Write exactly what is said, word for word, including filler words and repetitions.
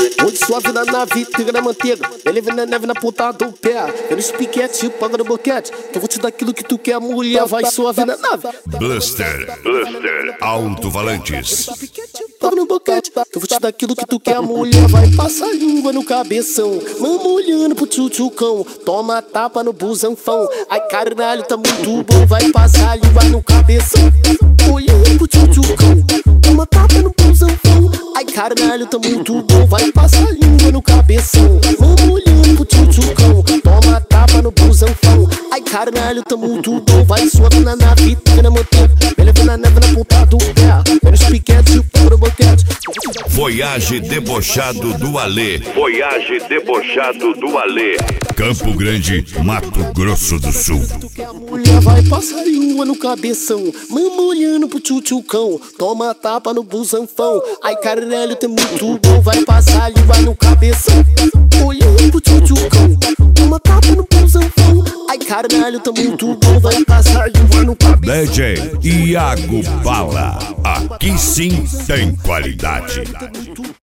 Onde sua vida na vida, na manteiga, ele vem na neve na ponta do pé. Eu nos piquete, paga no boquete, que eu vou te dar aquilo que tu quer, mulher, vai sua vida na nave. Bluster, Bluster, Alto-Valantes. Paga no boquete, que eu vou te dar aquilo que tu quer, mulher, vai passar a língua no cabeção. Mamo olhando pro tchutchucão, toma tapa no busanfão. Ai caralho, tá muito bom, vai passar a língua no cabeção. Olhando pro tchutchucão, toma tapa no busanfão. Ai caralho, tá muito bom, vai passar a língua no cabeção. Mamo olhando pro tchutchucão, toma tapa no busanfão. Ai caralho, tá muito bom, vai suave na nave, na manteiga, ele vem na neve na ponta do pé. Menos piquete, pro boquete. Voyage debochado do Alê. Voyage debochado do Alê. Campo Grande, Mato Grosso do Sul. A mulher vai passar língua no cabeção, mamo olhando pro tchutchucão, toma tapa no busanfão. Ai caralho, tem muito bom, vai passar língua no cabeção. Olhando pro tchutchucão, toma tapa no busanfão. Ai caralho, tá muito bom, vai passar língua no cabeção. D J Iago Bala, aqui sim tem qualidade.